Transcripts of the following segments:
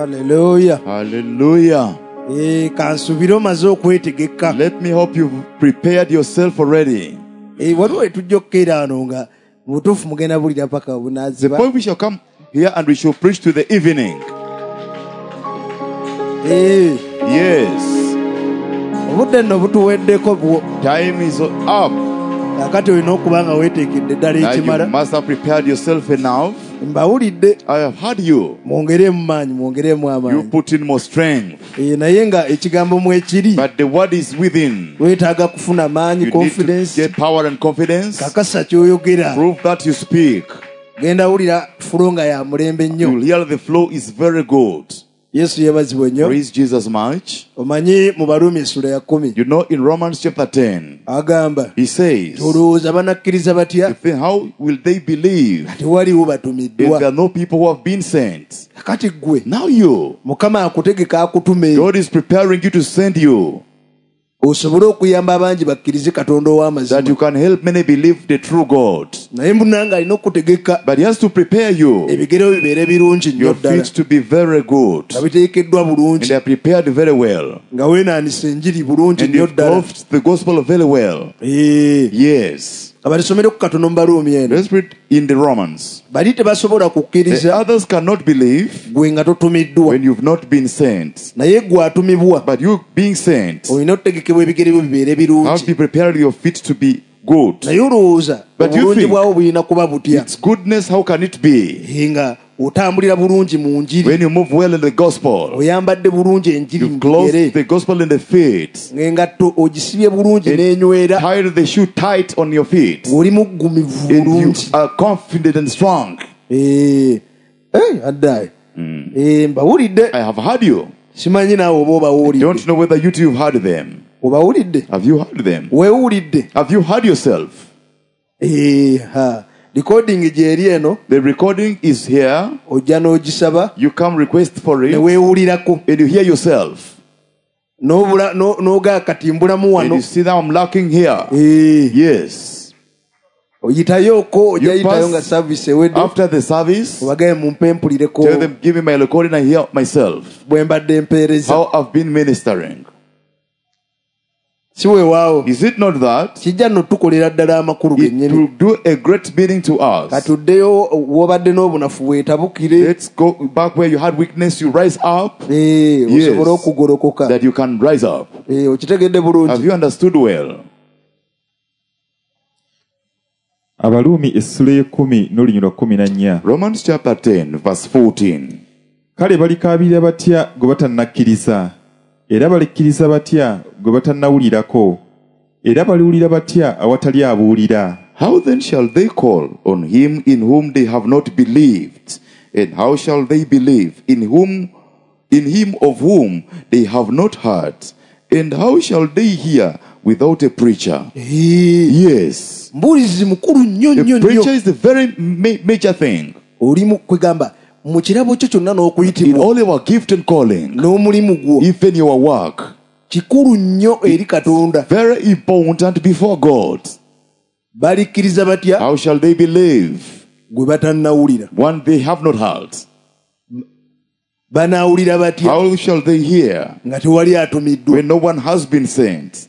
Hallelujah. Hallelujah. Kansubiro maze okwetegeka. Let me hope you've prepared yourself already. Waliwo etujjokera ano nga butuufu mugenda bulira paka The bunaaziba. point we shall come here and we shall preach to the evening. Yes. Obudde nno butuweddeko bwo. Time is up. Kakati olina okuba nga weeteekedde ddala Now you ekimala. must have prepared yourself enough. Mbawulidde. I have heard you. Mwongeremu maanyi, mwongeremu You amaanyi. put in more strength. Naye nga ekigambo mwekiri. But the word is within. Weetaaga kufuna maanyi, You need to confidence. get power and confidence. Kakasa ky'oyogera. Prove that you speak. Genda wulira fulo nga ya mulembe nnyo. You'll hear the flow is very good. Yesu yeebazibwe nnyo. Praise Jesus much. Omanyi mu Baruumi essula ya 10. You know in Romans chapter 10, Agamba. he says, Olowooza banakkiriza batya? how will they believe Tewaliwo if batumiddwa. there are no people who have been sent? Kati ggwe Now you, Mukama akutegeka akutume God is preparing you to send you, osobole okuyamba abangi bakkirize Katonda that ow'amazima. you can help many believe the true God. Naye munanga alina okutegeka But he has to prepare you, ebigere bibeere birungi nnyo your ddala feet to be very good. nga biteekeddwa And bulungi they are prepared very well. nga weenaanisa enjiri bulungi And nnyo you've ddala. clothed the gospel very well. Yes. Abalisomere ku katono mu Baruumi eno. Let's read in the Romans. Bali tebasobola The kukkiriza others cannot believe gwe nga totumiddwa. when you've not been sent. Naye gwe atumibwa But you being sent, olina okutegekebwa ebigere byo bibeere have to birungi. be prepared your feet to be good. Naye olowooza But you obulungi think bwawo bulina kuba butya? Its goodness, how can it be? Nga otambulira bulungi mu njiri, When you move well in the gospel, oyambadde bulungi enjiri you mu close bigere, the gospel in the feet, ng'engatto ogisibye bulungi and n'enywera, tie the shoe tight on your feet, ng'oli muggumivu and you bulungi. are confident and strong. Addaye mbawulidde. I have heard you. Simanyi naawe oba obawulidde. Don't know whether you two have heard them. Obawulidde? Have you heard them? Weewulidde? Have you heard yourself? Recording gyeri eno, The recording is here. ojja n'ogisaba You come request for ne it, weewulirako and you hear yourself. n'ogaa katimbulamu And wano. you see that I'm lacking here. Yes. Oyitayooko, ojja You yitayo pass nga service ewedde, after the service. obagaye mumpempulireko Tell them, give me my recording, I hear myself. bwe mbadde mpeereza. How I've been ministering. Si weewaawo, Is it not that? kijja nno tukolera ddala amakulu It gennyini. will do a great meaning to us. Katuddeyo w'obadde n'obunafu weetabukire, Let's go back where you had weakness, you rise up, osobole okugolokoka. that you can rise up. Okitegedde Have bulungi. you understood well? Abaluumi essula y'ekkumi n'olunyiriri lwa 14. Romans chapter 10, verse 14. Kale balikaabirira batya gwe batannakkiriza? Era balikkiriza batya gwe batannawulirako? Era baliwulira batya awatali abuulira? How then shall they call on him in whom they have not believed? And how shall they believe in him of whom they have not heard? And how shall they hear without a preacher? Yes. Mbulizi mukulu nnyo The nnyo preacher nnyo. is the very major thing. Oli mu kwegamba mu kirabo kyo kyonna In n'okuyitibwa all our gift and calling, n'omulimu gwo even your work, kikulu nnyo eri Katonda. very important before God. Balikkiriza batya How shall they believe? gwe batannawulira? One they have not heard. Banaawulira batya How shall they hear nga tewali atumiddwa? when no one has been sent?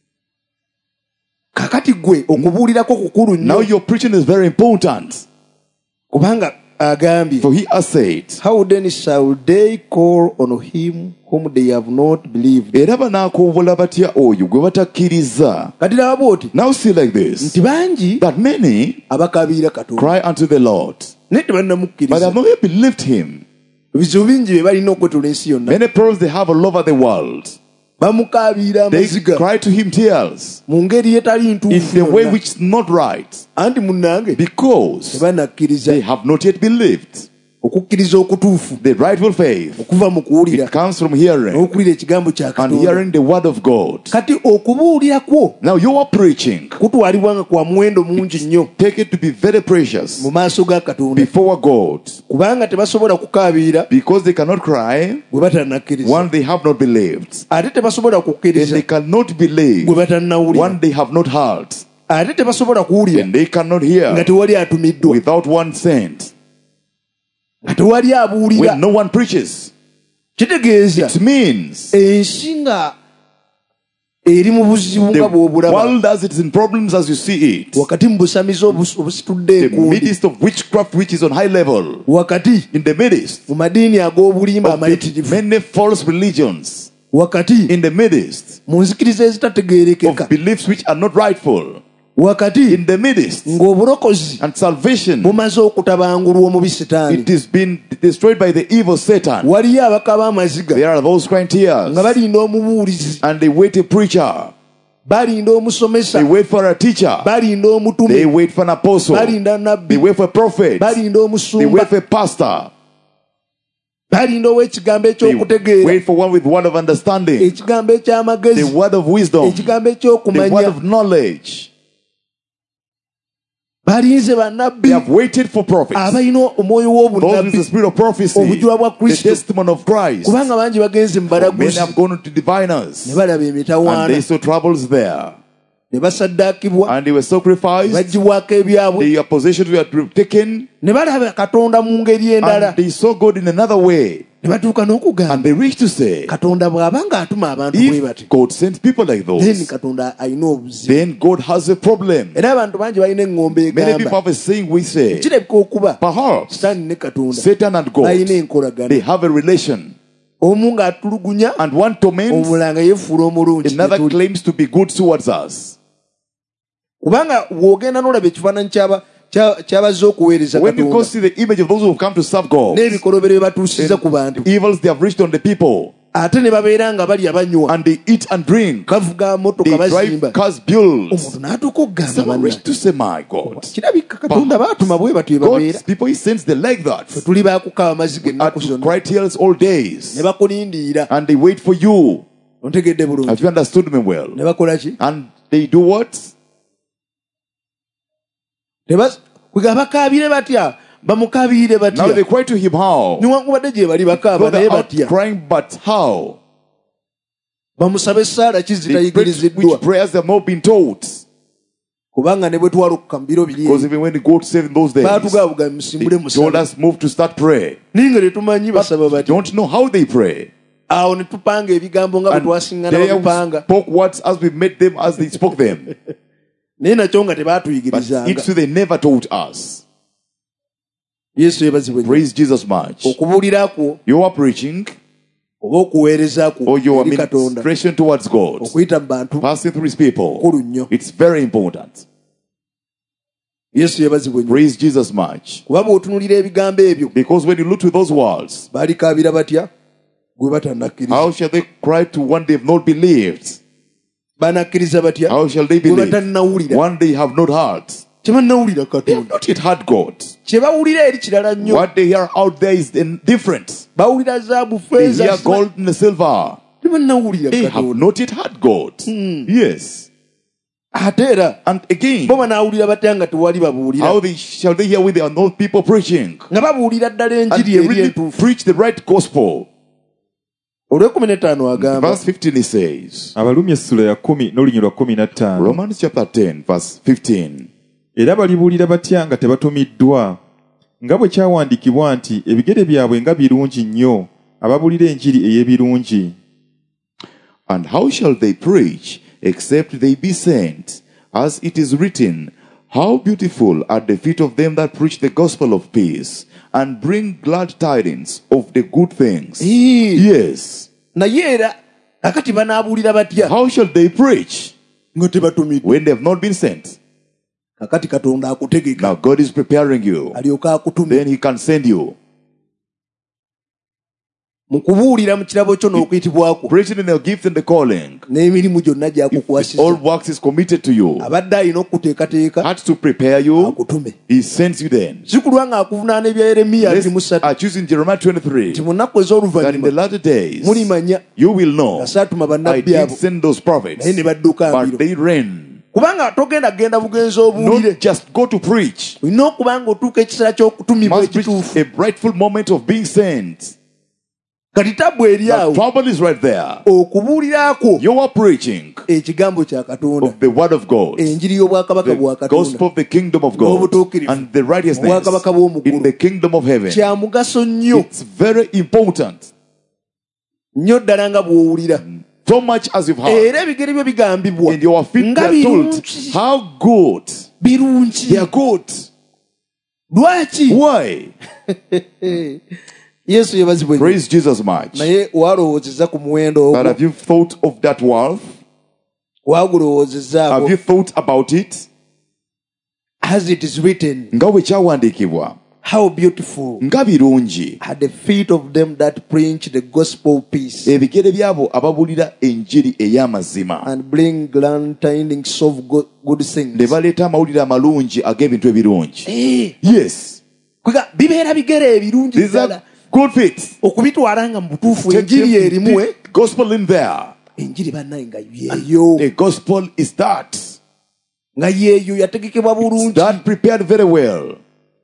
Kakati gwe okubuulirako kukulu Now nnyo, your preaching is very important. kubanga agambye, For he has said, how then shall they call on him whom they have not believed? era banaakoowoola batya oyo gwe batakkiriza? Kati laba bw'oti Now see like this, nti bangi that many abakaabirira Katonda cry unto the Lord, naye but tebannamukkiriza. have not yet believed him. Ebizibu bingi bye balina okwetula ensi yonna. Many problems they have all over the world. Bamukaabirira They amaziga cry to him tears mu ngeri etali in ntuufu the way yonna. which is not right, Anti munnange because tebanakkiriza. they have not yet believed. Okukkiriza okutuufu The rightful faith, okuva mu kuwulira it comes from hearing, n'okuwulira ekigambo kya and Katonda. hearing the word of God. Kati okubuulira kwo Now you are preaching. kutwalibwa nga kwa muwendo mungi nnyo Take it to be very precious mu maaso ga Katonda, before God, kubanga tebasobola kukaabirira because they cannot cry gwe batannakkiriza, one they have not believed, ate tebasobola and kukkiriza they cannot believe gwe batannawulira, one they have not heard, ate tebasobola kuwulira and they cannot nga hear tewali atumiddwa, without one sent. nga tewali abuulira. When no one preaches, kitegeeza It means ensi nga eri mu buzibu nga the bw'obulaba world as it is in problems as you see it. wakati mu busamizi obusitudde The enkundi midst of witchcraft which is on high level. wakati In the midst mu madiini ag'obulimba of the amayitirivu many false religions. wakati In the midst mu nzikiriza ezitategeerekeka of beliefs which are not rightful. wakati In the midst ng'obulokozi and salvation, bumaze okutabangulwa omubi sitaani it is been destroyed by the evil Satan. waliyo abakaba amaziga There are those crying tears nga balinda omubuulizi and they wait a preacher. balinda omusomesa They wait for a teacher. balinda They omutume wait for an apostle. balinda They nabbi wait for a prophet. balinda They omusumba wait for a pastor. balinda ow'ekigambo They ekyokutegeera wait for one with word of understanding, ekigambo the eky'amagezi word of wisdom, ekigambo the word ekyokumanya of knowledge. balinze bannabbi They have waited for prophets, abalina omwoyo those with the w'obunnabbi spirit of prophecy, obujula bwa the kristo testimony of Christ. kubanga bangi bagenze mu Many balaguzi have gone to ne diviners, balaba and emitawaana they saw troubles there, ne basaddaakibwa and they were sacrificed. bagibwako ebyabwe Their possessions were taken, ne balaba katonda mu ngeri endala and they saw God in another way. ne batuuka n'okugamba And they reached to say, katonda bw'aba ng'atuma abantu bwe if bati God sends people like then those, katonda alina obuzibu then God has a problem. era abantu bangi balina eŋŋombe Many people egamba have a saying we say, kirabika okuba perhaps sitaani ne katonda Satan and balina God, enkolagana they have a relation. omu ng'atulugunya And one torments, omulala nga yeefuula omulungi another gye tuli. claims to be good towards us. kubanga bw'ogenda n'olaba ekifaananyi ky'abazze okuweereza When you go katonda see the image of those who have come to serve God, n'ebikolobero bye batuusiza ku bantu the evils they have reached on the people, ate ne babeera nga balya banywa and they eat and drink, bavuga motoka they bazimba drive cars, builds. omuntu n'atuuka okugamba Someone banna reached to say, my God, kirabika katonda baatuma bwe batyo bye babeera God's people, He sends them like that. tuli baakukaba amaziga Are ennaku to zonna cry tears all days, ne bakulindiira and they wait for you. ontegedde bulungi Have you understood me well? ne bakola ki And they do what? kwega bakaabire batya bamukaabire Now they batya cry to Him how? niwankubadde gye bali Though bakaaba naye they're out batya crying, but how? bamusabe essaala ki They pray zitayigiriziddwa which prayers have not been taught. kubanga ne bwe twalokuka mu biro biri Because even when God saved in those days, baatugaabuga they musimbule told musabe us move to start prayer. naye nga tetumanyi basaba But batya don't know how they pray. awo ne tupanga ebigambo nga bwe And twasiŋŋana they babipanga spoke words as we met them as they spoke them. naye nakyo nga But tebaatuyigirizanga it too they never taught us. yesu yebazibwe Praise Jesus much. okubuulirako You are preaching oba okuweerezako or your eri katonda administration towards God, okuyita mu bantu passing through His people. kukulu nnyo It's very important. yesu yebazibwe nnyo Praise Jesus much. kuba bw'otunulira ebigambo ebyo Because when you look to those words, baalikaabira batya gwe batannakkiriza how shall they cry to one they have not believed? banakkiriza batya How shall they gwe believe? batannawulira One they have not heard. kye bannawulira They have katonda not yet heard God. kye bawulira eri kirala nnyo What they hear out there is different. bawulira zaabu They feeza hear gold and silver. tebannawulira They have katonda not yet heard God. Yes. ate era And again, bo banaawulira batya nga tewali babuulira how shall they hear when there are no people preaching? nga babuulira ddala And enjiri they eri really entuufu preach the right gospel. olw'ekumi n'ettaano agamba Verse 15 he says, abalumi essula ya 10 n'olunyirwa 15 Romans chapter 10, verse 15. era balibuulira batya nga tebatumiddwa nga bwe kyawandiikibwa nti ebigere byabwe nga birungi nnyo ababuulira enjiri ey'ebirungi. And how shall they preach except they be sent? As it is written, how beautiful are the feet of them that preach the gospel of peace and bring glad tidings of the good things. Yes. naye era kakati banaabuulira batya How shall they preach nga tebatumiddwa when they have not been sent? kakati katonda akutegeka Now God is preparing you. alyoke akutume Then He can send you. mu kubuulira mu kirabo kyo n'okuyitibwako Preaching in the gift and the calling. n'emirimu gyonna All gyakukwasiza works is committed to you. abadde alina okuteekateeka Had to prepare you. akutume He sends you then. si kulwa nga akuvunaana ebya yeremiya Let's 23 choosing Jeremiah 23. nti mu nnaku That in the ez'oluvannyuma latter days mulimanya you will know nga saatuma I bannabbi did abo send those prophets, naye ne badduka but mbiro they ran. kubanga togenda kgenda bugenzi obuulire Not just go to preach. olina okuba nga otuuka ekiseera ky'okutumibwa Must reach ekituufu a rightful moment of being sent. kati tabbu eri The awo trouble is right there. okubuulirako You are preaching ekigambo kya katonda of the word of God, enjiri y'obwakabaka bwa the katonda gospel of the kingdom of God, n'obutuukirivu and the righteousness obwakabaka bw'omu in ggulu the kingdom of heaven. kya mugaso nnyo It's very important. nnyo ddala nga bw'owulira. So much as you've heard. Era ebigere byo bigambibwa And your feet nga are told birungi. how good. Birungi. They are good. Lwaki? Why? Yesu yebazibwe. Praise Jesus much. Naye walowoozezza ku muwendo But ogwo. have you thought of that wealth? Wagulowoozezaako. Have you thought about it? As it is written, Nga bwe kyawandiikibwa. how beautiful Nga birungi. are the feet of them that preach the gospel of peace Ebigere byabo ababuulira enjiri ey'amazima. and bring glad tidings of good Ne things. baleeta amawulire amalungi ag'ebintu ebirungi. Yes. Kwega bibeera bigere ebirungi These ddala are good feet. okubitwala nga mu butuufu Take enjiri them erimu deep gospel in there. enjiri bannaye nga yeeyo The gospel is that. nga yeeyo yategekebwa bulungi That prepared very well.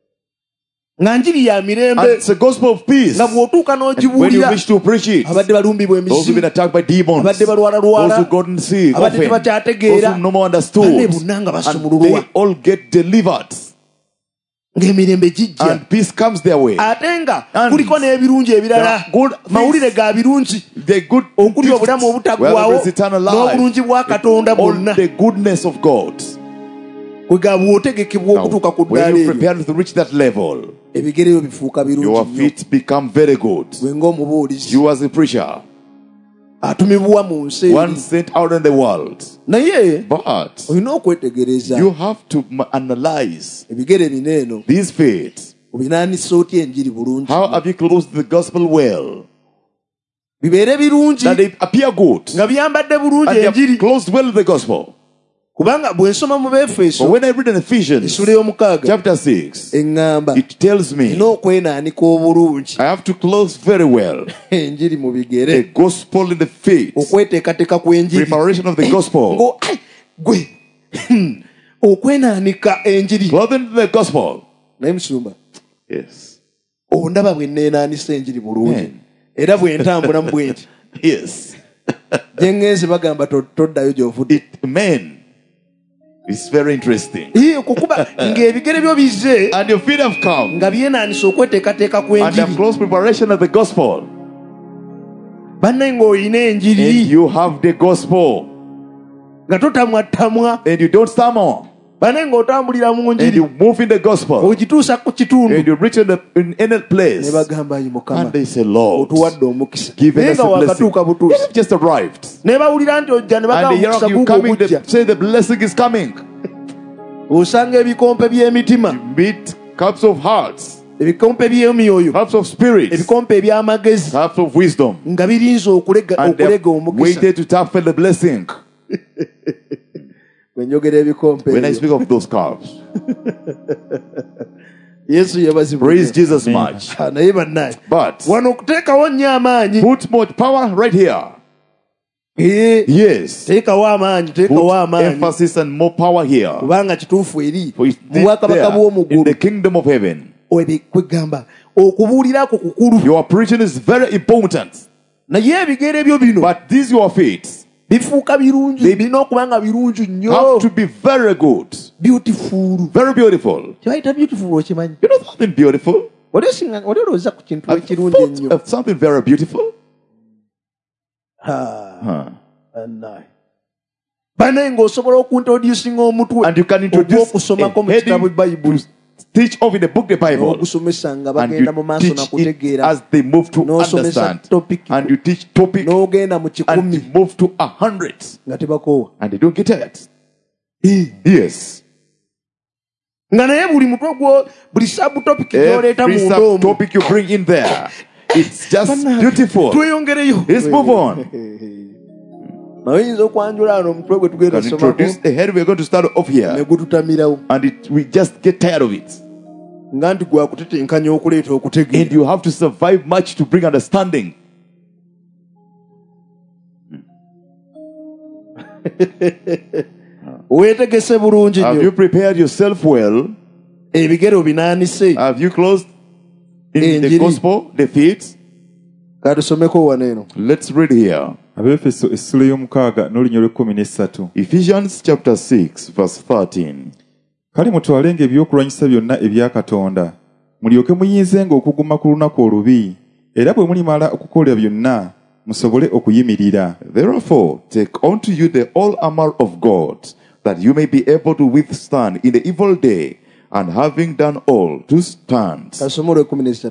nga njiri ya And mirembe it's a gospel of peace. nga bw'otuuka And when you n'ogibuulira wish to preach it, abadde balumbibwa those who've emisimu been attacked by demons, abadde those balwalalwala who've gotten sick, abadde often, those tebakyategeera who no more banne understood, bonna nga and basumululwa they all get delivered. ng'emirembe gijja And peace comes their way. ate nga And kuliko n'ebirungi ebirala there are good things. mawulire ga birungi The good okuli obulamu well, obutaggwaawo there is eternal life. n'obulungi bwa katonda All bwonna the goodness of God. kwega bw'otegekebwa Now, okutuuka ku when ddaala you eryo prepare to reach that level, ebigere byo bifuuka your birungi nnyo feet become very good. gwe ng'omubuulizi You as a preacher, atumibwa mu nsi one eri sent out in the world. naye But olina okwetegereza you have to analyze ebigere bino eno these feet. obinaanisa otya enjiri bulungi How have you closed the gospel well? bibeere birungi That they appear good. nga byambadde bulungi And they have enjiri closed well the gospel. kubanga bwe nsoma mu But Befeso when I read in Ephesians essula y'omukaaga chapter 6, eŋŋamba it tells me nina okwenaanika obulungi I have to close very well enjiri mu the bigere gospel in the feet. okweteekateeka kw'enjiri Preparation of the gospel. gwe okwenaanika enjiri Clothing the gospel. naye musumba Yes. ondaba bwe neenaanisa enjiri bulungi Amen. era bwe ntambula mu bwe nti Yes. gye ŋŋenze bagamba toddayo gy'ovudde Amen. It's very interesting. kukuba ng'ebigere byo bizze And your feet have come. nga byenaanisa okweteekateeka And they have kw'enjiri close preparation of the gospel. bannaye ng'olina And enjiri you have the gospel. nga totamwatamwa And you don't stammer. bannaye ng'otambulira mu And njiri you move in the gospel. ogituusa ku kitundu And you reach in any place. ne bagamba yi mukama And they say, Lord, otuwadde omukisa give naye us nga a blessing. wakatuuka You butuusi have just arrived. ne bawulira nti ojja ne And bagamba they hear omukisa of you guugwo coming, ogujja they say the blessing is coming. osanga ebikompe by'emitima Meet cups of hearts, ebikompe by'emyoyo cups of spirits, ebikompe eby'amagezi cups of wisdom. nga birinza okulega And they omukisa waited to tap for the blessing. bwe njogera ebikompe When I ebyo speak of those cups, yesu yabazibwa praise Jesus much. naye bannaye But wano okuteekawo nnyo amaanyi put more power right here. Yes. teekawo amaanyi teekawo Put amaanyi emphasis and more power here. kubanga kituufu eri For it's mu bwakabaka there in bw'omuggulu the kingdom of heaven. kwegamba okubuulirako kukulu Your preaching is very important. naye ebigere byo bino But these your feet bifuuka birungi birina okuba nga birungi have nnyo to be very good. beautiful Very beautiful. kyebayita beautiful okimanyi You know something beautiful? wali olowooza ku kintu Have you ekirungi thought ennyo of something very beautiful? Annaye. Bannaye ng'osobola okuntroducinga omutwe And you can introduce ogw'okusomako a mu kitabu heading bayibuli to teach of in the book the Bible. n'ogusomesa nga And bagenda mu you maaso teach it nakutegeera as they move to n'osomesa understand. topic And you teach topic n'ogenda mu and kikumi you move to 100. nga tebakoowa And they don't get it. Yes. nga naye buli mutwe buli subtopic gy'oleeta Every munda omwo topic you bring in there, it's just beautiful. tweyongereyo Let's move on. oyinza okwanjula ano omutwe gwe tugenda Can introduce somako the head. We're going to start off ne here. gututamirawo And we just get tired of it. nga nti gwakutetenkanya okuleeta And okutegeera you have to survive much to bring understanding. weetegese bulungi Have nnyo you prepared yourself well? ebigere obinaanise Have you closed in the Enjiri. gospel, the feet? katusomeko wano eno Let's read here. Abefeso essula y'omukaaga n'olunyolo lw'ekkumi n'essatu. Ephesians chapter 6, verse 13. Kale mutwalenga ebyokulwanyisa byonna ebya Katonda, mulyoke muyinzenga okuguma ku lunaku olubi, era bwe mulimala okukola byonna, musobole okuyimirira. Therefore, take unto you the whole armor of God, that you may be able to withstand in the evil day, and having done all, to stand. Kasoma olw'ekumi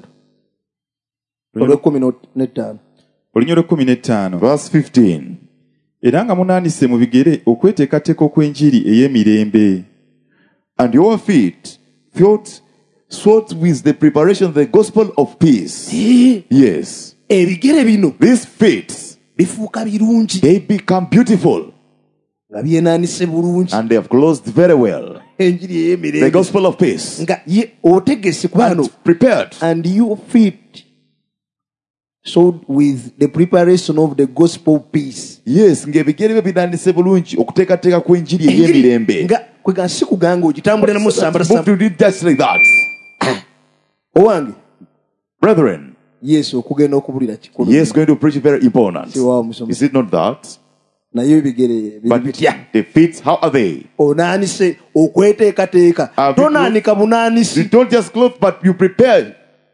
n'ettaano. Olunya olw'ekumi Verse 15. Era nga munaanise mu bigere okweteekateeka okw'enjiri ey'emirembe. And your feet sword with the preparation of the gospel of peace. Yes. Ebigere bino These feet, bifuuka birungi they become beautiful, nga byenaanise bulungi and they have closed very well. enjiri The ey'emirembe gospel of peace. nga ye otegese kwano And prepared. and your feet sewed with the preparation of the gospel peace. Yes, ng'ebigere bye binandise bulungi okuteekateeka kw'enjiri ey'emirembe. nga kwega si kuganga ogitambule namu sambala Move to read just like that. owange Brethren, yesu okugenda okubulira kikulu yes, going to preach very important. Si waawo musomesa. Is it not that? naye ebigere biri But bitya the feet, how are they? onaanise okweteekateeka Have you tonaanika You bunaanisi don't just clothe, but you prepare.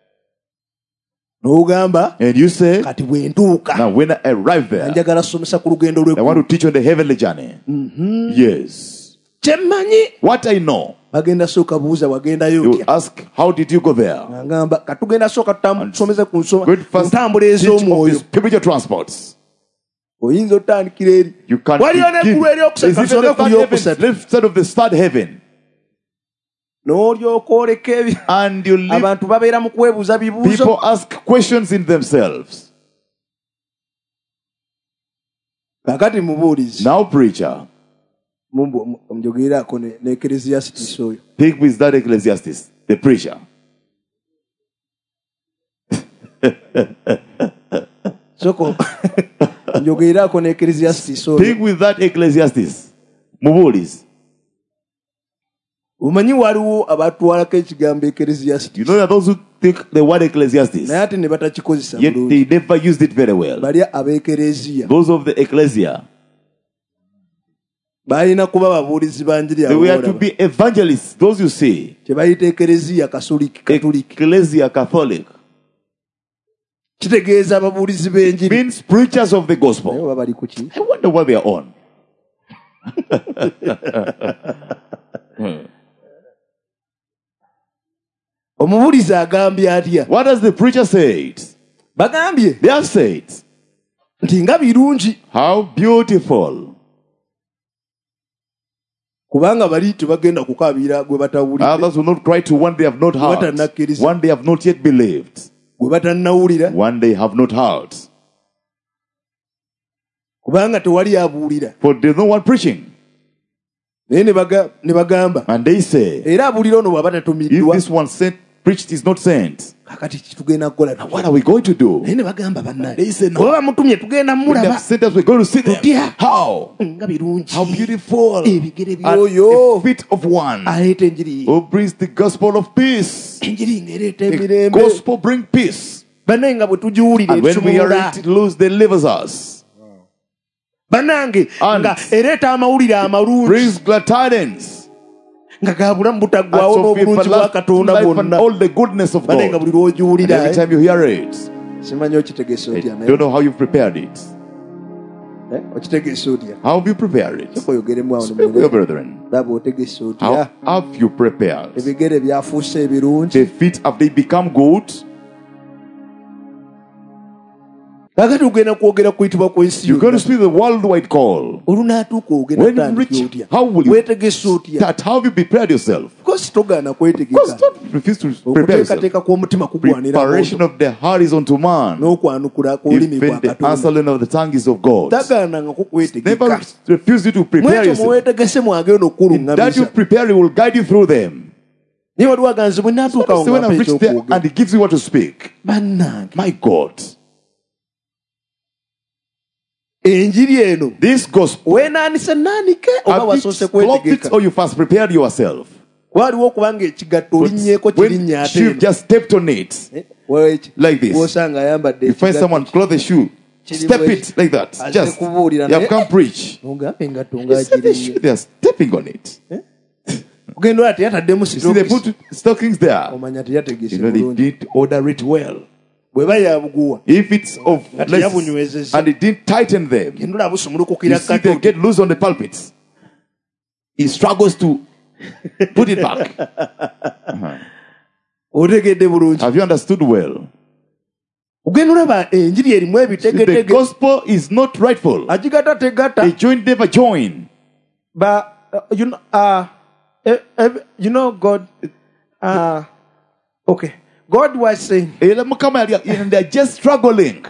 n'ogamba And you say, kati bwe ntuuka now when I arrive there, njagala somesa ku lugendo I want lw'eggulu to teach on the heavenly journey. Yes. kyemmanyi What I know, bagenda sooka buuza wagendayo you otya ask, how did you go there? agamba katugenda sooka tusomeze ku Good first ntambula teach of ez'omwoyo the spiritual transports. oyinza otandikira eri You can waliyo neggulu Is eryokusatu it the kasoke ku third heaven, lyokusatu left side of the third heaven? n'olyoka oleka ebi And you leave, abantu babeera mu kwebuuza bibuuzo people ask questions in themselves. kakati mubuulizi Now, preacher, omujogerako ne ekeleziyasitisi oyo take with that Ecclesiastes, the preacher. soko njogerako ne ekeleziyasitisi oyo Take with that Ecclesiastes. Mubulis. omanyi waliwo abatwalako ekigambo ekeleziyasitisi You know that those who take the word Ecclesiastes, naye ate ne batakikozesa yet bulungi they never used it very well. bali abekereziya Those of the ecclesia, balina kuba babuulizi ba njiri they were to be evangelists, those you see, kyebayita ekereziya katuliki ecclesia Catholic, kitegeeza ababuulizi b'enjiri means preachers of the naye gospel. oba bali ku ki I wonder what they are on. omubuulizi agambye atya What does the preacher say? bagambye They have said, nti nga birungi how beautiful. kubanga bali tebagenda kukaabira gwe batawulidde Others will not cry to one they have not heard, one they have not yet believed, gwe batannawulira one they have not heard. kubanga tewali abuulira For there's no one preaching. naye ne bagamba And they say, era abuulira ono bw'aba if tatumiddwa this one preached is not sent, kakati kitugenda kukola now what are we going to do? naye ne bagamba They say, bannange no. oba bamutumye tugenda When they mulaba have sent us, we're going to see them. Tutya? How? nga birungi How beautiful. ebigere At byoyo the feet of one aleeta enjiri who brings the gospel of peace. enjiri ng'ereeta The emirembe gospel bring peace. bannange nga bwe tugiwulira And when we are etusumulula it, lose delivers us. bannange And nga ereeta amawulire amalungi Brings glad tidings. nga ga bulamu And butaggwawo so n'obulungi bwa katonda life and bwonna all the goodness of bannange nga God. buli lw'ogiwulira And every time you hear it, simanyi okitegese I otya don't know how you've prepared it. okitegese otya How have you prepared it? oyogeremu awo Speak with your brethren. laba otegese How otya have you prepared? ebigere byafuuse ebirungi The feet, have they become good? kakati ogenda kwogera kuyitibwa kw'ensi You're going to yonna speak the worldwide call. olunaatuuka ogenda When you kutandika reach, otya how will you weetegese otya start? How have you prepared yourself? kosi togaana Because kwetegeka don't refuse to prepare yourself. okuteekateeka kw'omutima kugwanira Preparation of the heart is unto man. n'okwanukula kw'olulimi Even kwa the katonda answering of the tongue is of God. tagaananga kukwetegeka Never refuse you to prepare mwekyo yourself. muweetegese mwagenda That you okukuluŋŋamiza prepare, he will guide you through them. naye wali waganze bwe naatuuka awo So when I ng'ampa reach there ekyokwogera and he gives you what to speak, bannange my God, enjiri eno this gospel, weenaanise naanike oba have you wasoose clothed it kwetegeka or you first prepared yourself? waliwo okubanga ekigatto olinnyeeko kirinnya When ate you've just stepped on it, like this. wosanga ayambadde you find someone clothe a shoe, step it like that. Just, you have come preach. ogambe engatto You see the shoe, they are stepping on it. ogenda ola teyataddemu You see, they put stockings there. omanya You teyategese know, they bulungi did order it well. bweba yabuguwa If it's of Kati less yabunywezeza. and it didn't tighten them, gendula you busumulukukira see they kato get loose on the pulpits. He struggles to put it back. otegedde bulungi Have you understood well? ogenda olaba enjiri erimu The ebitegedege gospel is not rightful. agigata tegata A joint never join. but you know God okay God was saying And they're just struggling.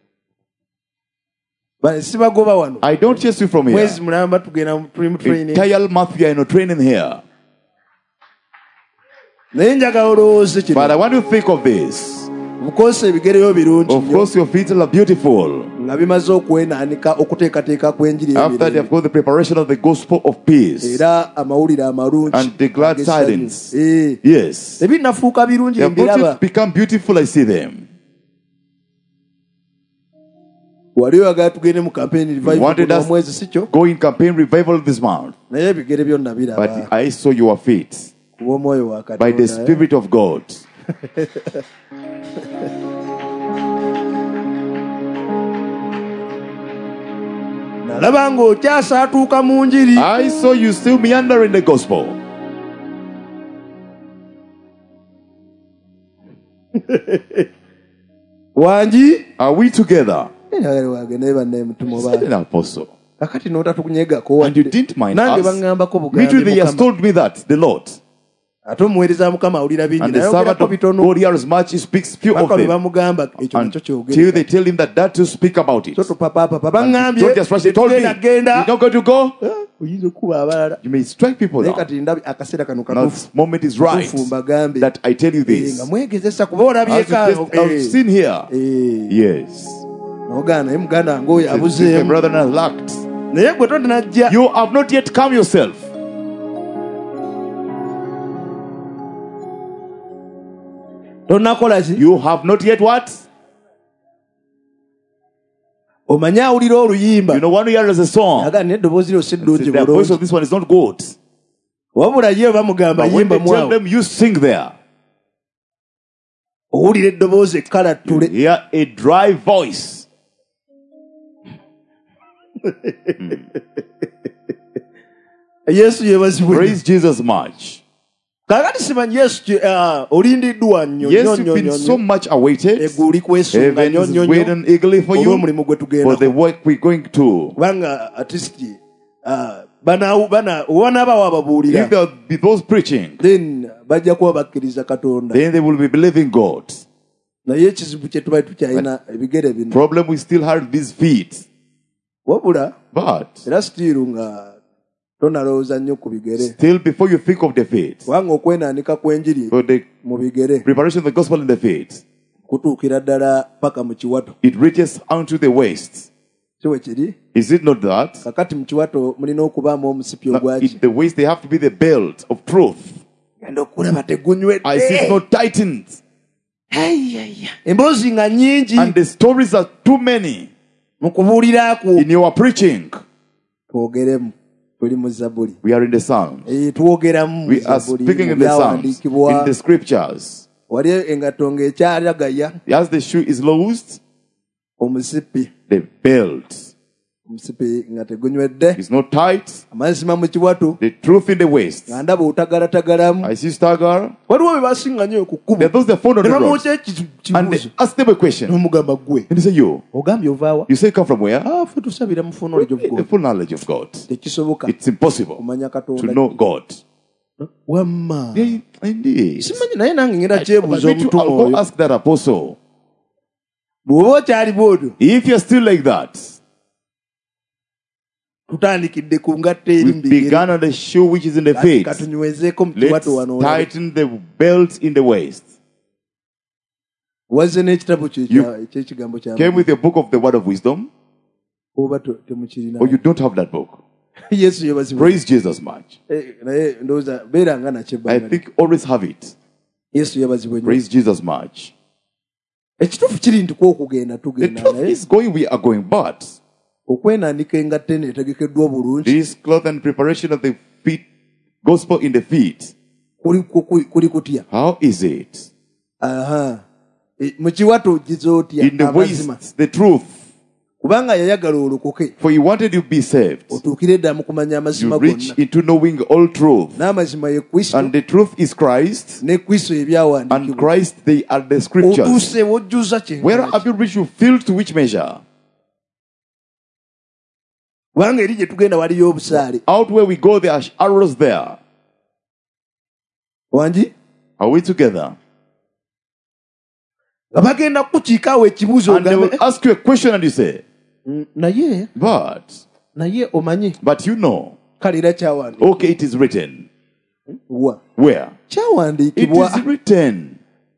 sibagoba wano I don't chase you from here. mwezi mulamba tugenda tuli mu training Entire month we are in a training here. naye njagala olowooze But kino I want you to think of this. bukoose ebigereyo birungi Of nnyo course, your feet are beautiful. nga bimaze okwenaanika okuteekateeka kw'enjiri After they have emirembe got the preparation of the gospel of peace era amawulire amalungi and the glad ag'essanyu. tidings. Eh, Yes. tebinnafuuka birungi They have got mbiraba to become beautiful. I see them. wali oyagala tugende mu campaign revival wanted guno us- omwezi si kyo Go in campaign revival this month. naye ebigere byonna biraba But I saw your feet kuba omwoyo wa by the katonda Spirit of God. nalaba ng'okyasaatuuka mu njiri I saw you still meander in the gospel. wangi Are we together? wagende banne mutumo Said an apostle. kakati n'otatukunyegako And you didn't mind nange us. baŋŋambako Me too, bugambe they has Mukama. told me that, the Lord. ate omuweereza Mukama awulira bingi And the naye servant ogerako of bitono God hears much, he speaks few of paka bwe them. bamugamba ekyo nakyo Until kyogere they tell him that to speak about it. so tupapaapapa Don't baŋŋambye just rush. He told me, you're genda not going to go? oyinza okuba abalala You may strike people naye down. kati ndabye akaseera kano Now katuufu this moment is right tufu mbagambe that I tell you nga this. mwegezesa kuba As olabyeka you just have seen here. Yes. nogaana naye muganda nga oyo My abuzeemu brother has lacked. naye gwe tonde najja You have not yet come yourself. tonakola ki You have not yet what? omanye awulira oluyimba You know, one year as a song. aga naye eddoboozi lyo si ddungi The voice bulungi of this one is not good. wabula ye bamugamba But when yimba they tell mwawo them you sing there, owulira eddoboozi you ekkalattule hear a dry voice. yesu yeebazibwe Praise Jesus much. kaakati simanyi yesu olindiddwa nnyo Yes, nnyo you've nnyo been nnyo so much awaited. eggulu likwesunga Heaven nnyo is nnyo nnyo waiting eagerly for you, olw'omulimu gwe for tugenda the work we're going to. kubanga atisiti wanaaba wababuulira If there be those preaching, then bajja kuba bakkiriza katonda then they will be believing God. naye ekizibu kye tubaali tukyalina ebigere bino Problem, we still have these feet. wabula But era sitiiru nga tonalowooza nnyo ku bigere still, before you think of the feet, kubanga okwenaanika kw'enjiri for the mu bigere preparation of the gospel in the feet, kutuukira ddala paka mu kiwato it reaches unto the waist. si we kiri Is it not that? kakati mu kiwato mulina okubaamu omusipi Now, ogwaki in the waist, they have to be the belt of truth. genda okulaba I see it's tegunywedde not tightened. emboozi nga nnyingi And the stories are too many mu kubuulira kwo in your preaching. twogeremu tuli mu zabuli We are in the Psalms. twogeramu mu We are Zabuli, speaking mu in the Psalms, byawandiikibwa in the scriptures. wali engatto ng'ekyalagaya As the shoe is loosed, omusipi the belt omusipi nga tegunywedde is not tight, amazima mu kiwato the truth in the waist. nga ndaba otagalatagalamu I see stagger. waliwo be basinga nnyo ku There are kkubo those that fall on ne the road. bamwokya And kibuuzo they ask them a question. n'omugamba ggwe And they say, you. ogambye ovaawa You say come from where? ffe tusabira mu knowledge of The God full knowledge of God. tekisoboka It's impossible kumanya to katonda know God. wamma Yeah, indeed. simanyi naye nange ngenda But kyebuuza me too, omutume I'll go oyo ask that apostle. bw'oba okyali bwotyo If you're still like that, tutandikidde ku ngatta eri we've mu bigere begun on the shoe which is in the Kati feet. katunywezeeko mu Let's kiwato wano olabe. tighten the belt in the waist. wazze n'ekitabo kye You ekyekigambo kya Came with a book of the word of wisdom, oba temukirina or you don't have that book. yesu yebazibwa Praise Jesus much. naye ndowooza beera nga nakyo I ebbanga think always have it. yesu yebazibwa nnyo Praise Jesus much. ekituufu kiri nti kwokugenda The tugenda truth naye is going, we are going, but okwenaanika engatta eno etegekeddwa bulungi this cloth and preparation of the feet, gospel in the feet, kuli kutya how is it? aha mu kiwato ojjiza otya in the amazima ways, the truth. kubanga yayagala olokoke For he wanted you to be saved. otuukire ddala mu kumanya You amazima reach gonna into knowing all truth. n'amazima ye kristo And the truth is Christ. ne kristo And ebyawandiikibwa Christ, they are the scriptures. otuuse wojjuza Where kyenkana have you reached? You filled to which measure? kubanga eri gye tugenda waliyo obusaale Out where we go, there are arrows there. wangi Are we together? nga bagenda kukiikaawo ekibuuzo And they ogambe will ask you a question and you say, naye omanyi but you know, kale era kyawandiikibwa okay, it is written. wa Where? It kyawandiikibwa is written.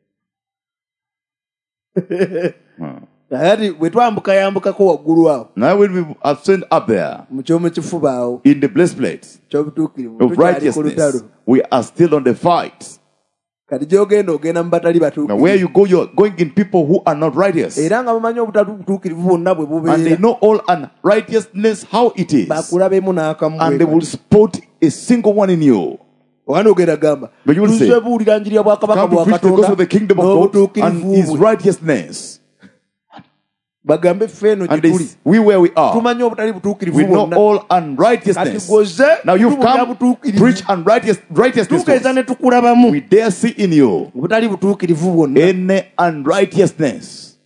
ati bwe twambukayambukako waggulu awo Now when we ascend up there mu kyomu kifuba awo in the blessed place ky'obutuukirivu of tukyali ku righteousness, lutalo we are still on the fight. kati gy'ogenda ogenda mu batali Now where batuukirivu you go, you're going in people who are not righteous. era nga bamanyi obutatuukutuukirivu bwonna bwe And they bubeera know all unrighteousness, how it is. bakulabemu n'akamu And they will spot a single one in you. owana ogenda gamba But you will say, tuze buulira njiri ya bwakabaka come to bwa preach the gospel of the kingdom katonda of God and n'obutuukirivu his bwe righteousness. bagambe ffe eno gye And tuli this, we where we are, tumanyi obutali butuukirivu we know bwonna all kati unrighteousness. goze Now you've tubulira come, butuukirivu preach righteousness. tugeeza ne tukulabamu We dare see in you obutali butuukirivu bwonna any unrighteousness.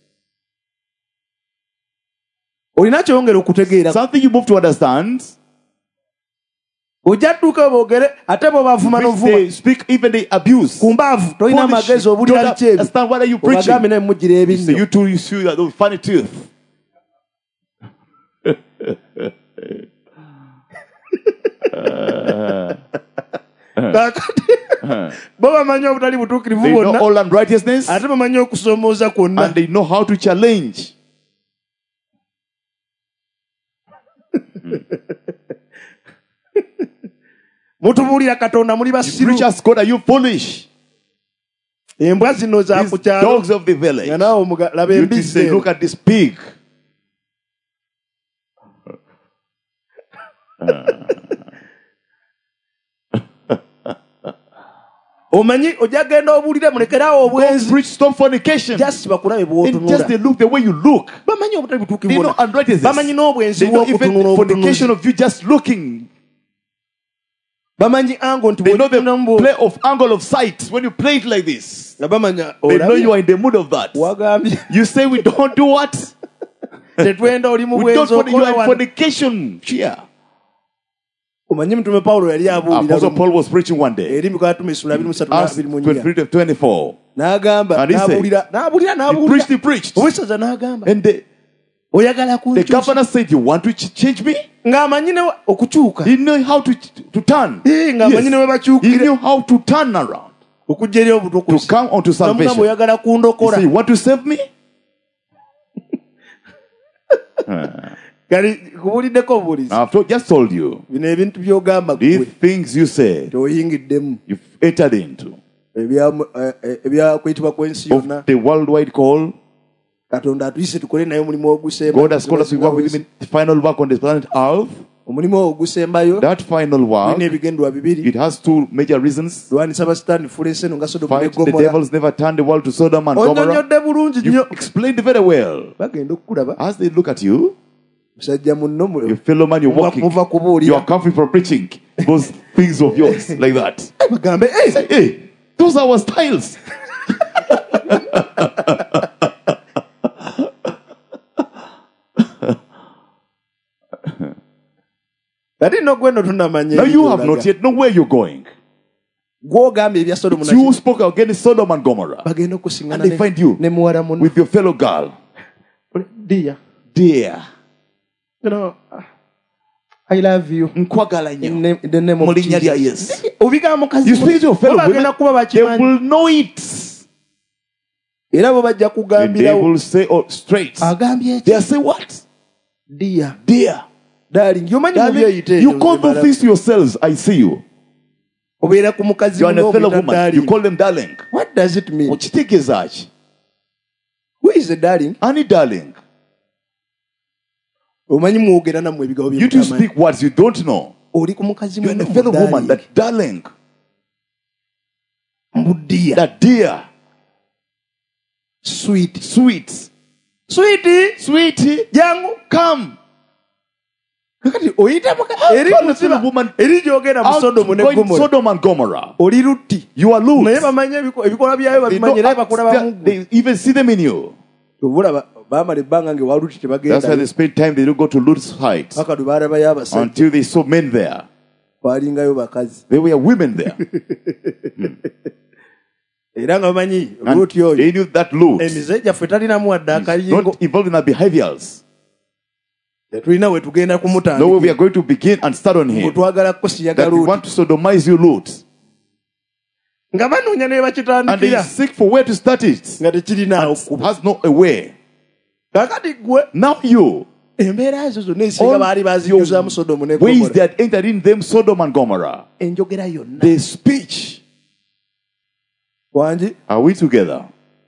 olina kyongera okutegeera Something you move to understand. ojja tuuka boogere ate bw'obavuma Which n'ovuma they speak, even they abuse. ku mbaavu tolina Foolish. magezi Don't obulira ki ebi understand what are you preaching. obagambe naye mujjira So ebinnyo you too, you see that those funny tooth. kaakati bo bamanyi obutali butuukirivu They know bwonna all unrighteousness ate bamanyi okusoomooza kwonna and they know how to challenge. mutubuulira katonda muli You basiru preach us God, are you foolish? embwa zino za These ku kyalo dogs of the village. nga naawe laba You embizzi say, look at this pig. omanyi ojja genda obuulire mulekerawo Don't obwenzi preach, stop fornication. just bakulabe And just they bw'otunula look the way you look. bamanyi obutali They butuukirivu know bwonna unrighteousness. bamanyi n'obwenzi They know even bw'okutunula fornication obutunuzi of you just looking. bamanyi ango nti They know the bw'otununamu play of angle of sight when you play it like this. nga bamanya They know you olabye are in the mood of that. wagambye You say we don't do what? tetwenda oli mu We don't bwenzi you are okola in wano fornication. Cheer. omanyi mutume pawulo yali abuulira Apostle Paul was preaching one day. eri mukatuma essula 23 Acts 23:24. n'agamba And he said, n'abuulira He preached. owessaza n'agamba And oyagala the kunkyusa governor said, you want to change me? ng'amanyi ne okukyuka He knew how to turn. ng'amanyi ne we He bakyukire knew how to turn around. okujja eri To obutukuzi come onto namugamba salvation. oyagala He kundokola said, you want to save me? kali kubuuliddeko obuulizi I've just told you. bino ebintu by'ogamba These gwe things you say, toyingiddemu you've entered into. ebyakuyitibwa kw'ensi yonna Of the worldwide call, katonda atuyise tukole naye omulimu ogusemba God has called us to work with Him in the final work on this planet Earth. omulimu ogusembayo That final work, tulina ebigendwa bibiri it has two major reasons. lwanisa basitaani fula ensi eno nga sodomu ne Fight the gomora devils never turned the world to Sodom and Gomorrah. onyonyodde bulungi You nnyo explained very well. bagenda okukulaba As they look at you, musajja munno your fellow man, you're walking. muva You are kubuulira coming from preaching those things of yours like that. bagambe Hey, those are our styles. kati nno gweno tunamanya Now you have not yet know where you're going. gwogambye ebya sodomu You spoke against Sodom and Gomorrah bagenda and okusiŋŋana they find you ne muwala munno with your fellow girl. dia Dear, I love you nkwagala nnyo. in the name of Mu linnya lya Jesus. Yesu. obigaa mukazi You speak to your fellow women, bagenda kuba they bakimanyi will know it. era bo bajja And they kugambirawo will say, oh, straight. agambye eki They'll say, what? dia Dear. darling yomanyi Darling, mubyeyite you call those things to yourselves. I see you. obeera ku mukazi You are a fellow munno woman. darling. You call them darling. What does it mean? Okitegeeza ki? Who is a darling? Ani darling? omanyi mwogera nammwe ebigambo You to speak words you don't know. oli ku mukazi You are a munno fellow woman. darling. That darling. Mbudia. That dear. Sweet. Sweet. Sweetie. Sweetie. Jangu. Come. Kakati oyita eri woman eri jogera mu Sodomu ne Gomora. Sodom and Gomorrah. Oli lutti. You are loose. Naye bamanye ebikola byayo babimanye naye bakola bamu. They even see them in you. Obula bamala ebbanga nge walutti tebagenda. That's why they spend time, they don't go to Lut's heights. Paka lubalabayo abasajja. Until they saw men there. Kwalingayo bakazi. There were women there. Era nga bamanyi And Lutti oyo. they knew that Lut Emize gyaffe talinamu wadde akayingo. not involved in our behaviors. Tetulina we tugenda kumutandika. No way we are going to begin and start on him. Twagala kusiyaga That we Lutti. want to sodomize you, Lut. Nga banoonya ne And they bakitandikira. seek for where to start it. Nga tekirinaawo kkubo. Has no a way. Kakati gwe Now you, embeera ezo zonna ezisinga baali bazinyuzaamu Sodomu ne ways Gomora. they had entered in them, Sodom and Gomorrah. Enjogera yonna. The speech. Wangi Are we together?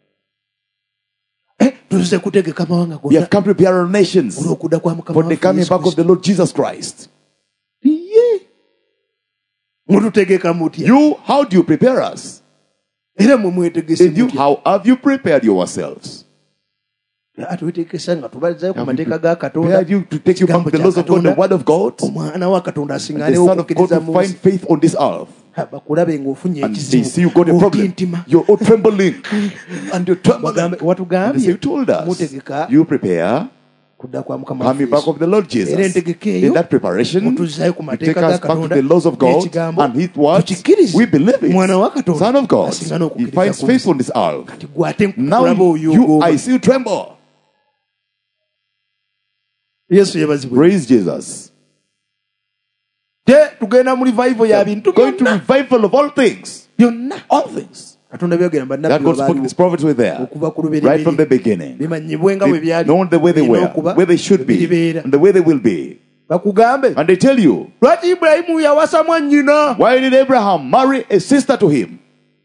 tuzize kutegeka amawanga We have gonna come to prepare our nations olw'okudda kwa Mukama for the waffe coming Yesu back of Kristo. the Lord Jesus Christ. Mututegeka mutya You, how do you prepare us? era mwe mwetegese And you, mutya how have you prepared yourselves? twetegesa nga tubalizayo ku Have we mateeka ga Katonda prepared you to take you back to the laws of God, the word of God? omwana wa Katonda And the asinganewo Son of God okukkiriza to mu find faith on this earth. bakulabe ng'ofunye And they see you got a ekizibu problem. otintima You're all trembling. And you're trembling. And they say, watugambye you told us. mutegeka You prepare kudda kwa Mukama coming back of the Lord era Jesus. entegeka eyo In that preparation, mutuzzayo ku you mateeka take ga us back to Katonda the laws of God n'ekigambo and His words. tukikkirize We believe omwana wa it. Katonda Son of God. asinga He n'okukkiriza finds ku faith nsi. on this earth. Kati gwate Now nkulaba oyo you, ogw'oba. I see you tremble. Yesu yebazibwe Praise Jesus. te tugenda mu revival ya bintu Going to byonna revival of all things. byonna All things. Katonda byogera That bannabbi God spoke, baaliwo His prophets were there. okuva ku Right from the lubereberye beginning. bimanyibwe nga bwe They byali know the way they birina were, okuba, where they should be, biribeera. and the way they will be. bakugambe And they tell you, lwaki Ibulayimu yawasa mwannyina why did Abraham marry a sister to him?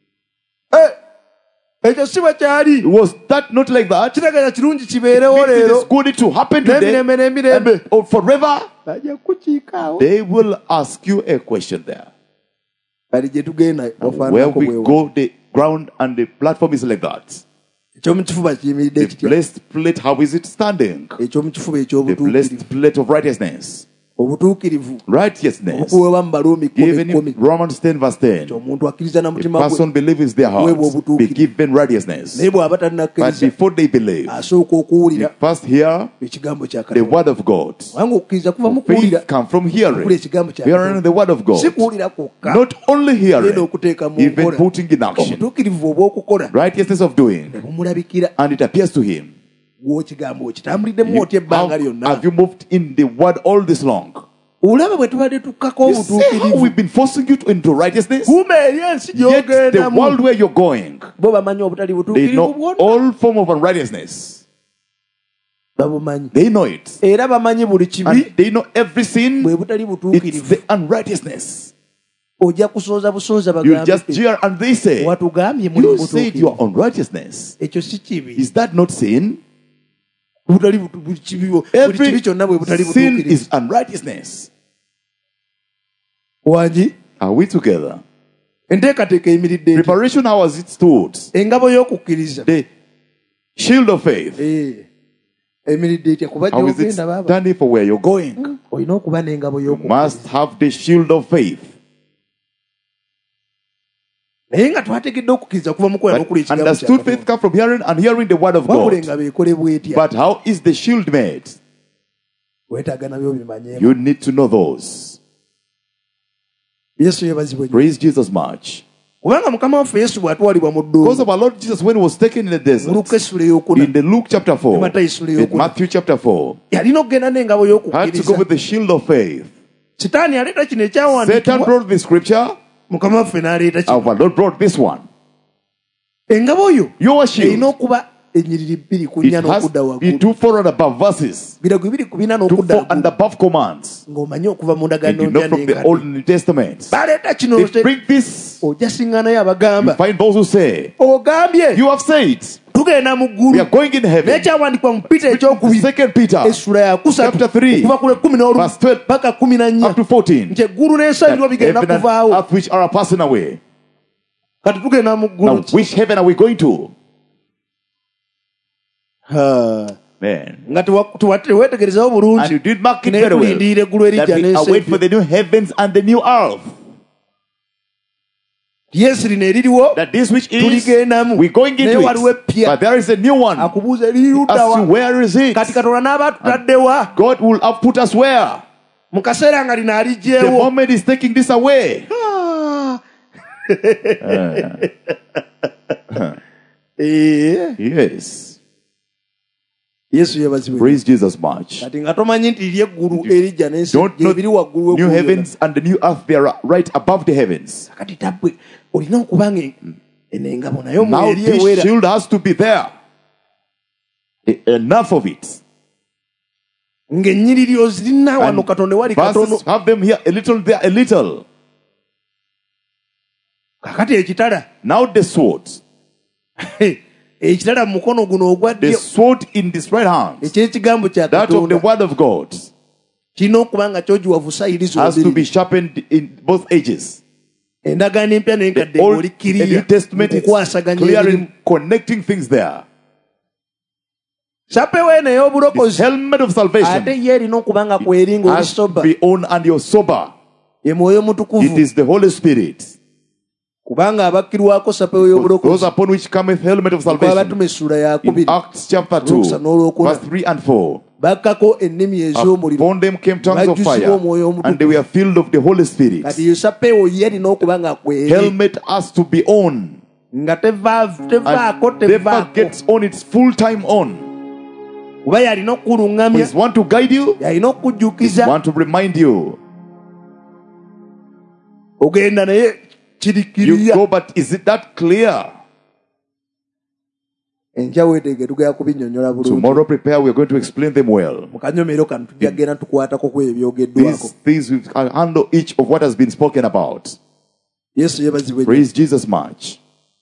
ekyo si bwe kyali Was that not like that? kitegeeza kirungi kibeerewo It leero is good to happen today n'emirembe n'emirembe and or forever. bajja kukiikaawo They will ask you a question there. kali gye tugenda Where wafaanako we bwewa go, the ground and the platform is like that. ekyomukifuba kiyimiridde The kitya blessed plate, how is it standing? ekyomukifuba The ekyobutuukirivu blessed plate of righteousness. obutuukirivu Righteousness. obukuweebwa mu Baruumi Given 10:10 in Romans 10 verse 10. omuntu akkiriza na A mutima gwe person believes their hearts, be given righteousness. naye bw'aba But tannakkiriza before they believe, asooka okuwulira first hear ekigambo kya the Katonda word of God. kubanga okukkiriza kuva mu kuwulira Faith comes from okuwulira hearing. ekigambo kya Hearing Katonda the word of God. si kuwulira kwokka Not only era hearing, n'okuteeka mu even nkola putting in action. obutuukirivu obw'okukola Righteousness of doing. ne bumulabikira And it appears to him. gw'ekigambo okitambuliddemu otya How ebbanga lyonna have you moved in the word all this long? olaba bwe tubadde tukkako You see how obutuukirivu we've been forcing you into righteousness? kumbe eri ensi Yet the gy'ogendamu world where you're going, bo bamanyi obutali they butuukirivu know bwonna all form of unrighteousness. babumanyi They know it. era bamanyi buli kibi And they know every sin. bwe butali It's butuukirivu the unrighteousness. ojja kusooza busooza You just bagambe jeer and they say, watugambye muli you said you are butuukirivu unrighteousness. ekyo si kibi Is that not sin? butali buli kibi buli Every kibi kyonna bwe butali sin butuukirivu is unrighteousness. wangi Are we together? enteekateeka eyimiridde eti Preparation, how has it stood? engabo y'okukkiriza The shield of faith. eyimiridde etya kuba How is it gy'ogenda baaba standing for where you're going? olina okuba n'engabo You y'okukkiriza must have the shield of faith. naye nga twategedde okukkiriza kuva mu kola But n'okulya ekigambo understood kya faith Katonda comes from hearing and hearing the word of wabula God. engabo ekolebwa etya But how is the shield made? weetaaga nabyo bimanyeemu You need to know those. yesu yeebazibwe nnyo Praise Jesus much. kubanga mukama waffe yesu bw'atwalibwa mu Because ddungu of our Lord Jesus, when he was taken in the mu desert, Luka essula ey'okuna in the Luke chapter 4, Matayo essula in ey'okuna Matthew chapter 4, yalina okugenda n'engabo had to go y'okukkiriza with the shield of faith. sitaani yaleeta kino Satan ekyawandiikibwa brought the scripture, mukama waffe n'aleeta kino our Lord brought this one. engabo yo Your erina shield, okuba ennyiriri bbiri ku it nnya has n'okudda to be waggulu 2, 4 and above verses. birago biri ku bina 2, n'okudda 4 and waggulu above commands. ng'omanyi okuva mu And ndagaano you know mpya from the n'enkadde Old and New Testaments. baleeta kino They bring this. ojja siŋŋaanayo You abagamba find those who say, ogambye you have said, tugenda mu we ggulu are going in heaven. n'ekyawandikwa mu Peter ekyokubiri 2 Peter essula ya kusatu chapter 3, okuva ku lw'ekkumi n'olumu verse 12 paka kkumi na nnya up to 14. nti eggulu n'ensi That ebiro bigenda heaven and kuvaawo earth which are passing away. kati tugenda mu Now, ggulu which heaven are we going to? Man. nga tewetegerezaho And bulungi you did mark it naye very well. tulindirira eggulu That erijja we await for n'ensi the new heavens and the new earth. yesu lino eririwo That this which is, tuligendamu we're going naye into waliwo it. eppya But there is a new one. akubuuza erirudda As to wa where is it? kati katonda n'aba tutaddewa God will have put us where? mu kaseera nga lino The aligyewo moment is taking this away. Yes. yesu yebazibwe Praise Jesus much. kati nga tomanyi nti liri eggulu erijja n'ensi Don't know ebiri waggulu new w'eggulu heavens and the new earth, they are right above the heavens. kati tabbwe olina okuba nga eno engabo nayo Now mweri this ewera shield has to be there. Enough of it. ng'ennyiriri ozirina wano katonda wali katono Verses have them here a little, there a little. kakati ekitala Now the sword. ekitala mu mukono guno ogwa The ddyo sword in this right hand. eky'ekigambo kya That of the katonda word of God kirina okuba nga kyogiwa busayirizo has to be obubiri sharpened in both edges. endagaano empya n'enkadde The Old ng'oli and New kiriya Testament is okukwasaganya clear emirimu in connecting things there. sapewo eno This ey'obulokozi helmet of ate salvation ye erina okuba nga kweringa oli has to soba be on and you're sober. ye mwoyo It mutukuvu is the Holy Spirit. kubanga abakkirwako sapewo Those y'obulokozi upon which cometh helmet of salvation. abatume essula In yakubiri Acts chapter 2, Olwokubiri n'olwokuna. verse 3 and 4. bakkako ennimi ez'omuliro Upon them came tongues of bajjuzibwa fire, omwoyo omutukuvu. and they were filled of the Holy Spirit. kati yo sapewo ye erina okuba nga kweri Helmet has to be on, nga tevaako and never tevaako gets on its full time on. kuba yalina okukuluŋŋamya Is one to guide you, yalina okukujjukiza one to remind you. ogenda naye You kirikiriya go, but is it that clear? enkya weeteege tugenda kubinnyonnyola bulungi Tomorrow prepare, we are going to explain them well. mu kanyomero kano tujja kgenda tukwatako ku These ebyogeddwako things we can handle each of what has been spoken about. yesu yebazibwe Praise Jesus much.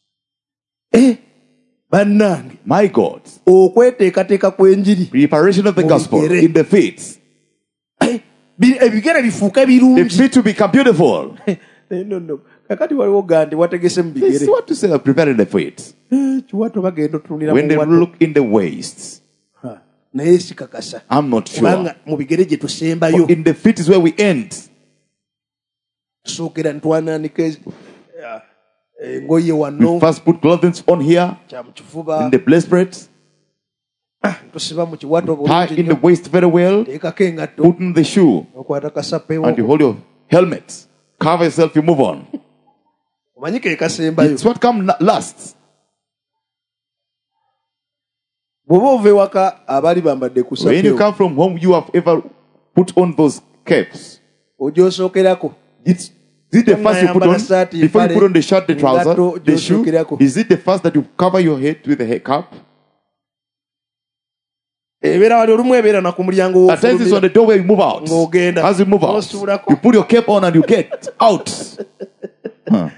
bannange My God, okweteekateeka kw'enjiri preparation of the gospel in the feet. ebigere bifuuke The birungi feet to become beautiful. no kakati waliwo gandi wategese mu This is bigere what to say of preparing the feet. kiwato bagenda otunulira When they mu look in the waist, Ha, naye sikakasa I'm not sure. kubanga mu bigere gye tusembayo In the feet is where we end. tusookera ntwananika engoye We wano first put clothing on here, kya mu kifuba in the breastplate, tusiba mu kiwato tie bulungi in the nnyo waist very well, teekako engatto put in the shoe, okwata kasapewo and you hold your helmet. Cover yourself, you move on. omanyi ke kasembayo It's what comes last. bw'oba ova ewaka abaali bambadde ku When you sapewo come from home, you have ever put on those capes. ogyosookerako Is it the first you put on? Saati, Before you put on the shirt, the engatto, trouser, the shoe? gy'osookerako. Is it the first that you cover your head with the hair cap? ebeera wali olumu ebeera na ku mulyango At times it's on the door where you move out. ng'ogenda As you move out, n'osuulako. you put your cape on and you get out. Huh.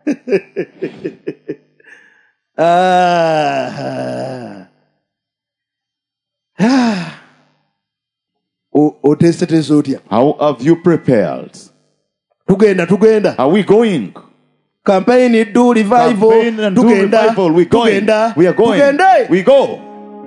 oteeseteeza otya How have you prepared? tugenda Are we going? campaign do revival Campaign and do tugenda revival. We're going. tugenda We are going. tugende We go.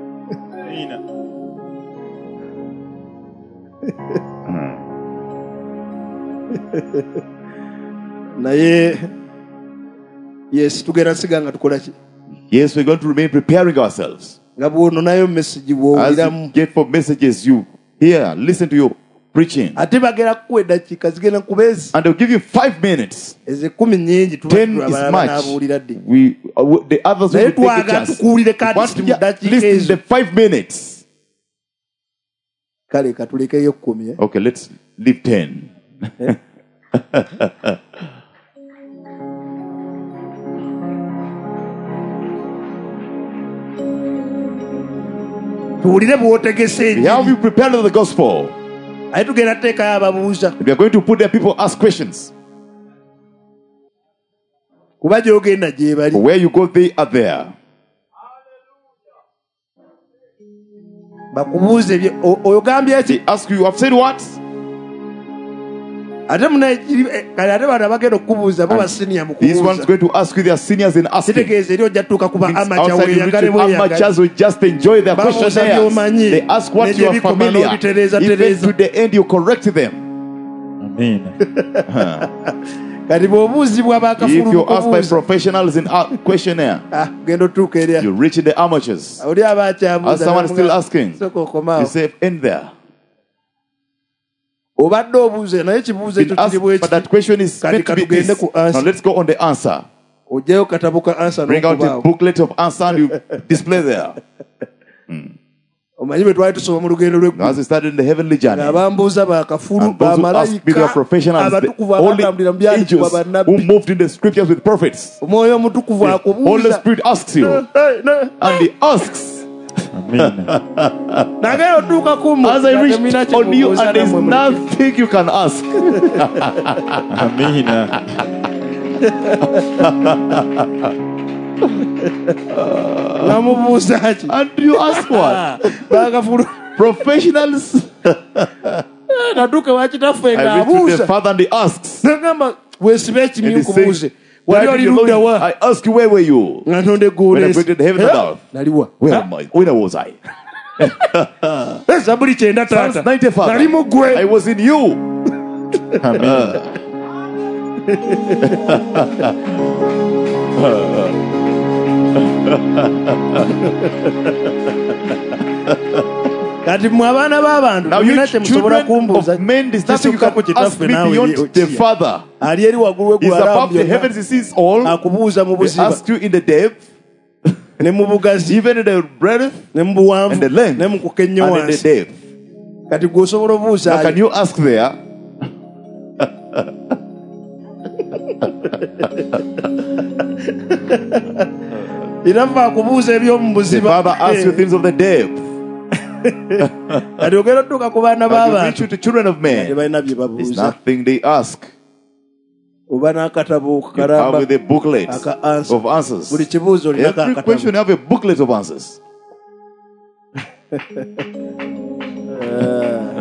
naye yes tugenda siga nga tukola ki Yes, we're going to remain preparing ourselves. nga bwononayo message As bw'owuliramu you get for messages, you hear, listen to your preaching. ate bagera kuwa eddakiika zigenda kuba ezi And they'll give you 5 minutes. ezi 10 nnyingi 10 is much. n'abuulira ddi The others naye will take a twagala chance. tukuulire We want kati to mu just ddakiika listen ezo the 5 minutes. kale katulekeyo 10 Okay, let's leave 10. tuwulire bw'otegese How have you prepared the gospel? aye tugenda teekayo ababuuza We are going to put there people ask questions. kuba gy'ogenda gye bali Where you go, they are there. bakubuuze ogambye ki They ask you, you have said what? ate kale ate bana bagenda okubuuza bo basiniya mu These ones kubuuza going to ask you, they are seniors in asking. kitegeeza eri ojja tuuka kuba amaca Outside you reach weeyagale to amateurs who just enjoy their questionnaires. They ask what you are familiar. Even to the end you correct them. Amen. kati bw'obuuzibwa If bakafulu you ask by mukubuuza professionals in questionnaire, genda otuuka eri you reach the amateurs. oli aba akyabuuza As someone still asking, soka okomaawo you say, end there. obadde obuuze naye ekibuuzo ekyo kiri But bweki that question is meant to be tugende this. ku Now answer. let's go on the answer. ojjayo katabo ka ansa Bring out a n'okubaawo booklet of answer and you display there. omanyi bwe twali tusoma mu lugendo Now, lw'eggulu as we started in the heavenly journey, abambuuza bakafulu and those who ask bigger bamalayika professionals, the abatukuvu holy abatambulira mu byandikibwa angels who bannabbi moved in the scriptures with prophets. omwoyo omutukuvu The Holy akubuuza Spirit asks you, and he asks, Amen. nagenda otuuka kumu as I reached on you, and there's nothing you can ask. Amen. namubuuza ki And you ask what? bakafulu Professionals. natuuka wakitaffe I reach to the ng'abuuza Father and he asks. nagamba weesibe And ekimyu he nkubuuze says, wali "Daddy, oli the Lord, ludda wa I ask you, where were you? nga ntonda When I created heaven and earth. naliwa Where am I? Where was I? zabuli 9 Psalms taata 90, Father. nali mu ggwe I was in you. Amen. kati mmwe abaana b'abantu Now you mulina kyemusobola children kumbuuza of men, there's nothing you kisukkako can ask kitaffe me naawe beyond the Father. ali eri waggulu He's w'eggulu above the heavens, he sees all. akubuuza mu He buziba asks you in the depth, ne mu bugazi even in the breadth, ne mu buwanvu and the length, ne mu kukennyo and in the wansi depth. kati gw'osobola obuuza Now can you ask there? era ffe akubuuza eby'omu The buziba Father asks you things of the depth. kati ogenda otuuka ku baana But you reach b'abantu you to children of men. tebalina bye There's babuuza nothing they ask. oba n'akatabo You have kalamba with a booklet aka answer. of answers. buli kibuuzo olinako Every question akatabo you have a booklet of answers.